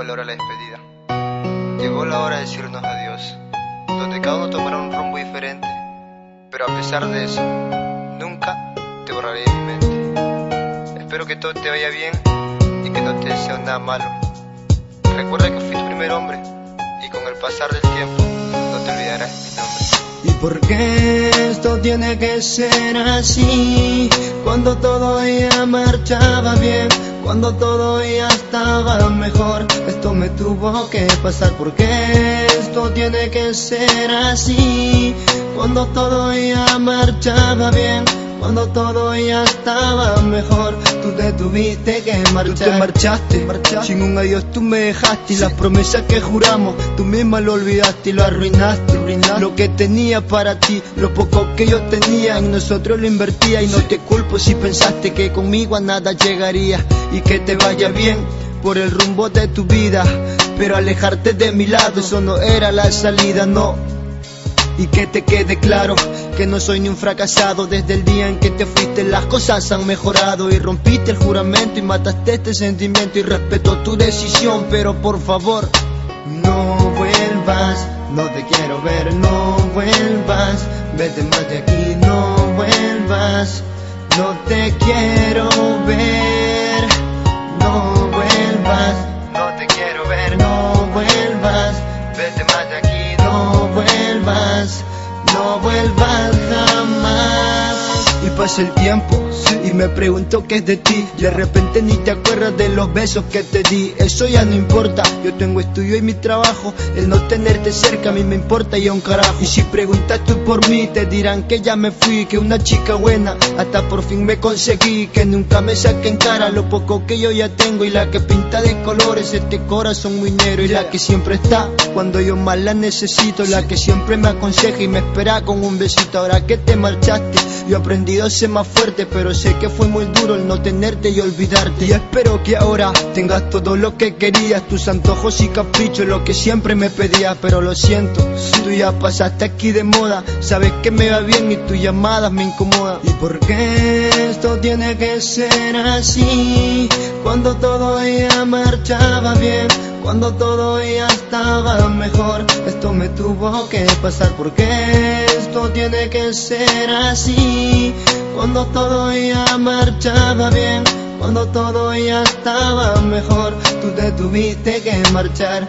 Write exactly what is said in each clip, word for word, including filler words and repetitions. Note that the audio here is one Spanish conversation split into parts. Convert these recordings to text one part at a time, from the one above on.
llegó la hora de la despedida. Llegó la hora de decirnos adiós, donde cada uno tomará un rumbo diferente. Pero a pesar de eso, nunca te borraré de mi mente. Espero que todo te vaya bien y que no te deseo nada malo. Recuerda que fui tu primer hombre y con el pasar del tiempo no te olvidarás de mi nombre. ¿Y por qué esto tiene que ser así? Cuando todo ya marchaba bien, cuando todo ya estaba mejor, esto me tuvo que pasar. ¿Por qué esto tiene que ser así? Cuando todo ya marchaba bien, cuando todo ya estaba mejor, tú te tuviste que marchar. Tú te marchaste, marchaste. Sin un adiós tú me dejaste. Y sí, las promesas que juramos, tú misma lo olvidaste y lo arruinaste, arruinaste. Lo que tenía para ti, lo poco que yo tenía, en nosotros lo invertía. Y no te culpo si pensaste que conmigo a nada llegaría. Y que te vaya bien por el rumbo de tu vida, pero alejarte de mi lado, eso no era la salida, no. Y que te quede claro que no soy ni un fracasado. Desde el día en que te fuiste las cosas han mejorado. Y rompiste el juramento y mataste este sentimiento. Y respeto tu decisión, pero por favor no vuelvas. No te quiero ver, no vuelvas. Vete más de aquí, no vuelvas. No te quiero ver, no vuelvas. No te quiero ver, no vuelvas. Vete más de aquí, no vuelvas, no vuelvas jamás. Y pasa el tiempo, sí, y me pregunto qué es de ti. De repente ni te acuerdas de los besos que te di. Eso ya no importa, yo tengo estudio y mi trabajo. El no tenerte cerca a mí me importa y a un carajo. Y si preguntas tú por mí, te dirán que ya me fui, que una chica buena hasta por fin me conseguí. Que nunca me saque en cara lo poco que yo ya tengo. Y la que pinta de colores este corazón muy negro. Y la que siempre está cuando yo más la necesito. La que siempre me aconseja y me espera con un besito. Ahora que te marchaste, yo he aprendido a ser más fuerte, pero sé que fue muy duro el no tenerte y olvidarte. Y espero que ahora tengas todo lo que querías, tus antojos y caprichos, lo que siempre me pedías. Pero lo siento, tú ya pasaste aquí de moda. Sabes que me va bien y tus llamadas me incomodan. ¿Y por qué esto tiene que ser así? Cuando todo ya marchaba bien, cuando todo ya estaba mejor, esto me tuvo que pasar. ¿Por qué esto tiene que ser así? Cuando todo ya marchaba bien, cuando todo ya estaba mejor, tú te tuviste que marchar.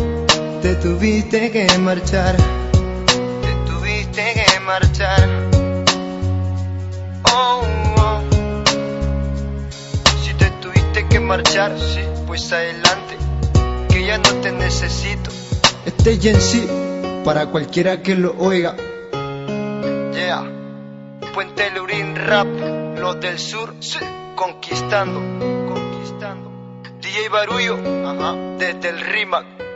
Te tuviste que marchar. Te tuviste que marchar. Oh, oh. Si te tuviste que marchar, sí, pues adelante, que ya no te necesito. Este es en sí, para cualquiera que lo oiga. Yeah. Puente Lurín Rap, los del sur, sí, conquistando, conquistando. D J Barullo, ajá, desde el Rimac.